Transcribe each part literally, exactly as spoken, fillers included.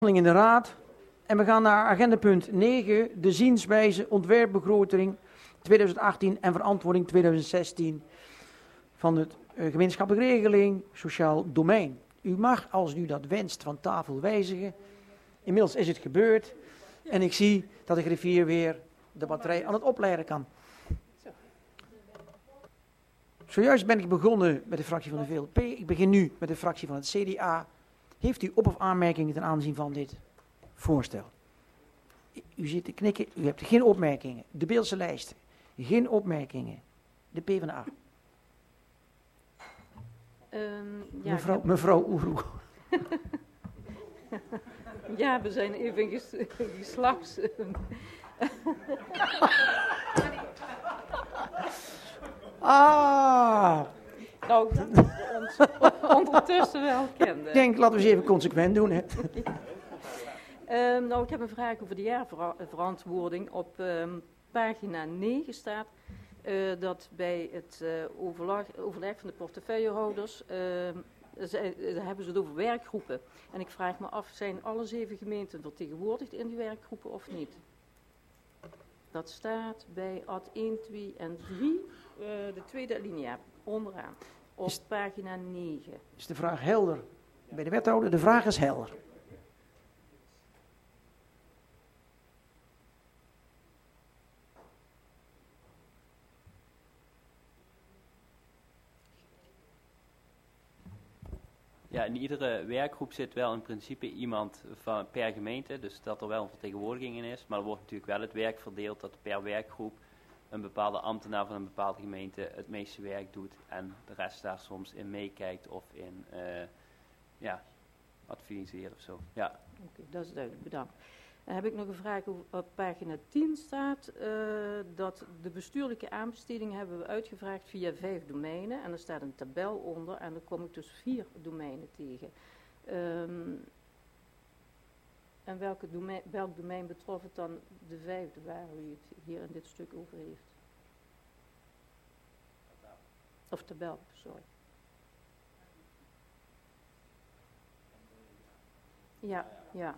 in de Raad. En we gaan naar agendapunt negen, de zienswijze ontwerpbegroting twintig achttien en verantwoording twintig zestien van de uh, gemeenschappelijke regeling sociaal domein. U mag, als u dat wenst, van tafel wijzigen. Inmiddels is het gebeurd en ik zie dat de griffier weer de batterij aan het opleiden kan. Zojuist ben ik begonnen met de fractie van de V L P. Ik begin nu met de fractie van het C D A. Heeft u op- of aanmerkingen ten aanzien van dit voorstel? U zit te knikken, u hebt geen opmerkingen. De Beelse lijst, geen opmerkingen. De PvdA. Um, ja, mevrouw heb... mevrouw Oeroe. Ja, we zijn even ges geslachts... Ah! Nou, dat we ons ondertussen wel kenden. Ik denk, laten we eens even consequent doen. Hè. um, nou, ik heb een vraag over de jaarverantwoording. Op um, pagina negen staat uh, dat bij het uh, overleg, overleg van de portefeuillehouders... Uh, Zij, daar hebben ze het over werkgroepen. En ik vraag me af, zijn alle zeven gemeenten vertegenwoordigd in die werkgroepen of niet? Dat staat bij ad één, twee en drie, uh, de tweede alinea, onderaan, op is, pagina negen. Is de vraag helder bij de wethouder? De vraag is helder. Ja, in iedere werkgroep zit wel in principe iemand van, per gemeente, dus dat er wel een vertegenwoordiging in is. Maar er wordt natuurlijk wel het werk verdeeld dat per werkgroep een bepaalde ambtenaar van een bepaalde gemeente het meeste werk doet en de rest daar soms in meekijkt of in uh, ja, adviseert of zo. Ja. Oké, okay, dat is duidelijk, bedankt. Dan heb ik nog een vraag over, op pagina tien staat uh, dat de bestuurlijke aanbestedingen hebben we uitgevraagd via vijf domeinen. En er staat een tabel onder en dan kom ik dus vier domeinen tegen. Um, en welke domein, welk domein betrof het dan de vijfde waar u het hier in dit stuk over heeft? Of tabel, sorry. Ja, ja.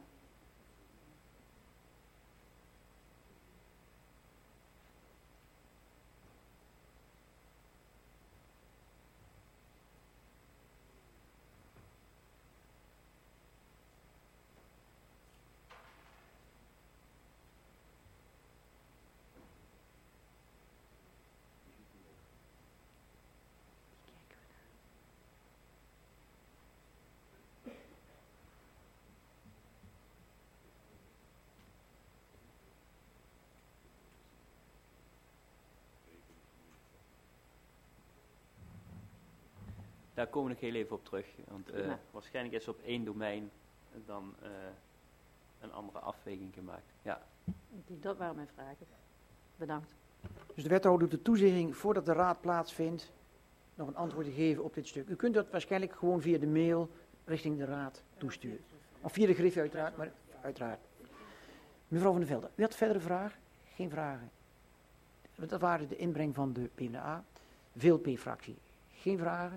Daar komen we nog heel even op terug, want uh, ja. waarschijnlijk is op één domein dan uh, een andere afweging gemaakt. Ja. Dat waren mijn vragen. Bedankt. Dus de wethouder doet de toezegging voordat de raad plaatsvindt nog een antwoord te geven op dit stuk. U kunt dat waarschijnlijk gewoon via de mail richting de raad toesturen. Of via de griffie uiteraard, maar uiteraard. Mevrouw van der Velde, u had verdere vragen? Geen vragen. Dat waren de inbreng van de PvdA. V L P-fractie. Geen vragen.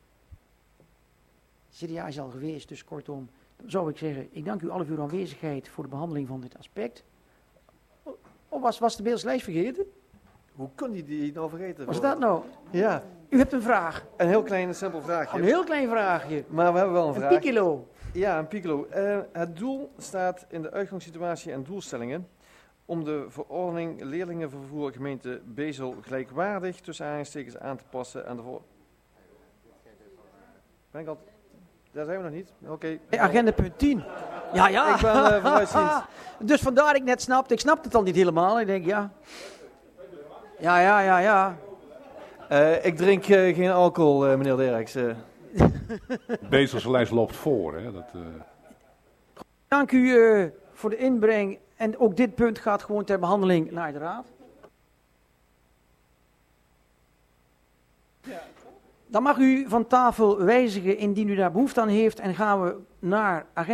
C D A is al geweest, dus kortom, dan zou ik zeggen, ik dank u alle voor uw aanwezigheid voor de behandeling van dit aspect. Of was, was de Beelse lijst vergeten? Hoe kon die die nou vergeten? Was dat nou? Ja. U hebt een vraag. Een heel klein, simpel vraagje. Een heel klein vraagje. Maar we hebben wel een, een vraag. Een piccolo. Ja, een piccolo. Uh, het doel staat in de uitgangssituatie en doelstellingen om de verordening leerlingenvervoer gemeente Bezel gelijkwaardig tussen aanhalingstekens aan te passen aan de voor... Ben ik al... Daar zijn we nog niet. Oké. Okay. Hey, agenda punt tien. Ja, ja. Ik ben uh, vooruitziend. Dus vandaar dat ik net snapte. Ik snapte het al niet helemaal. Ik denk, ja. Ja, ja, ja, ja. Uh, ik drink uh, geen alcohol, uh, meneer Derks. Uh. Bezelse lijst loopt voor. Hè? Dat, uh... Dank u uh, voor de inbreng. En ook dit punt gaat gewoon ter behandeling naar de raad. Dan mag u van tafel wijzigen indien u daar behoefte aan heeft. En gaan we naar agenda.